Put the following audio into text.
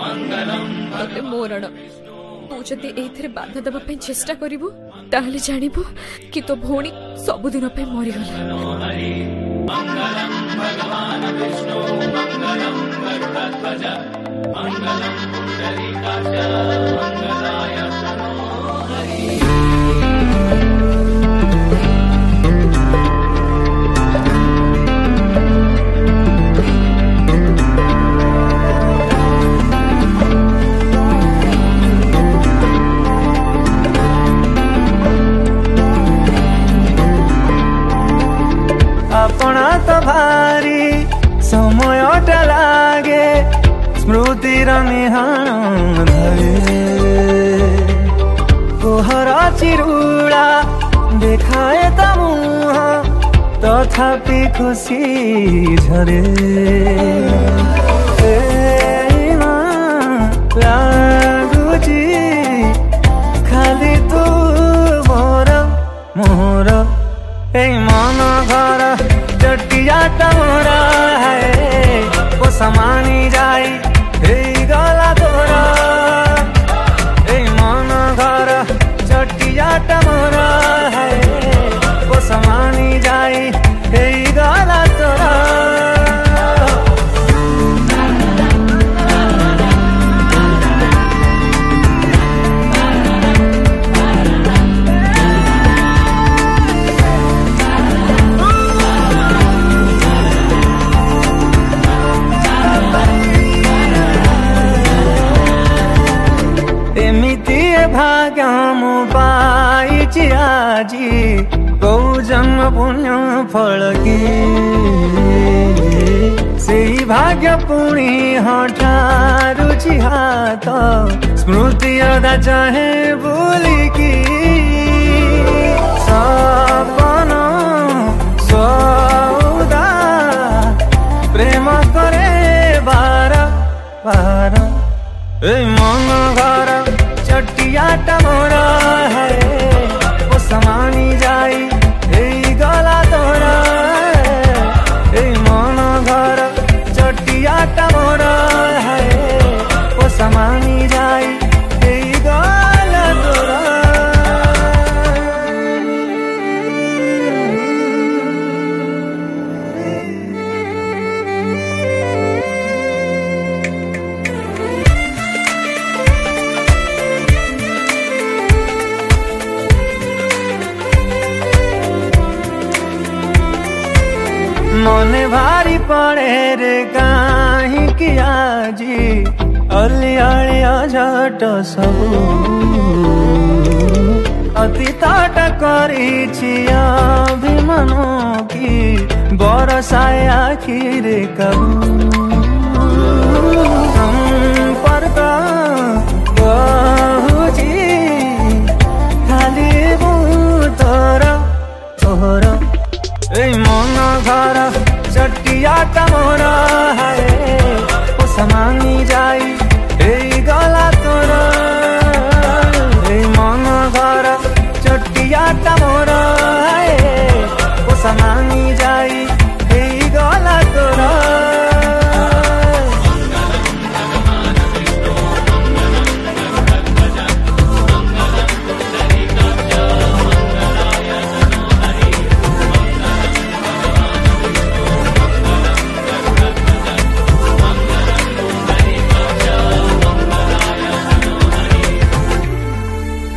मते मोरण तू जदि एथिरे बाधा दबा पे चेष्टा करिवु ताहले जानिबु कि तो भौणी सबुदिन पे मरिगला। मंगलम भगवान विष्णु मंगलम गरुड़ध्वज मंगलम पुंडरीकाक्ष मंगलाय तनो हरि। अपना तो भारी समयटा लागे स्मृति रमिहान धरे कोहर चिरुड़ा देखाए त मुह तथापि खुशी झरे लागुची खाली तू मोर मोर मन घर चटियाटा मोरा है वो समानी जाई गला तोरा मन घर चटियाटा मोरा है वो समानी जाई गला तोरा। एमिति भाग्य मु पाइछि आजी कौ जन्म पुण्य फल की सेई भाग्य पुणी हठारुछि हाथ स्मृति अदा चाहे बुलिकी सपन सौदा प्रेम करे बार बार मन घर चटियाटा मोरा है वो समानी जाई गला तोरा मन घर चटियाटा मोरा है वो समानी जाई गला तोरा। मने भारी पड़े रे कहीं किया जी अली अलिया झट सबू अतीतट करिछि अभिमानो की बरसाए आखिर कबू संपर्क कहुछि खाली तोर तोर मन घर चटियाटा मोरा है वो समानी जाई गला तोरा मन घर चटियाटा मोरा है वो समानी जाई।